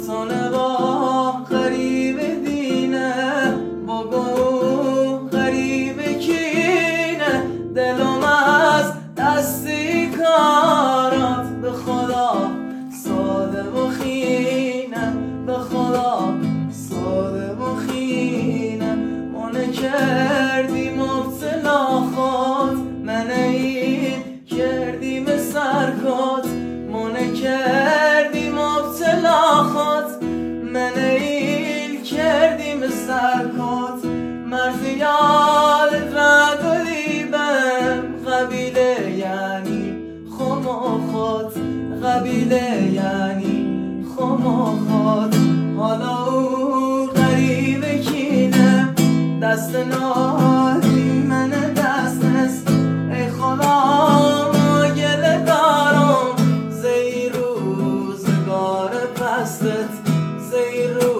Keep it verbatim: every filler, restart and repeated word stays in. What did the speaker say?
سانه با غریب دینه بگو غریب کینه دلم از دستی کارات به خدا ساده و خینه به خدا ساده و خینه منه کردی مبتلا خود من این کردیم سرکات منه کردی مبتلا خود من این کردیم سرکات مرد یادت را گلیبم قبیله یعنی خم و خود قبیله یعنی خم و خود حالا او غریب کینه دست نادی من دست است ای خدا ما گله دارم زی روزگار پستت زی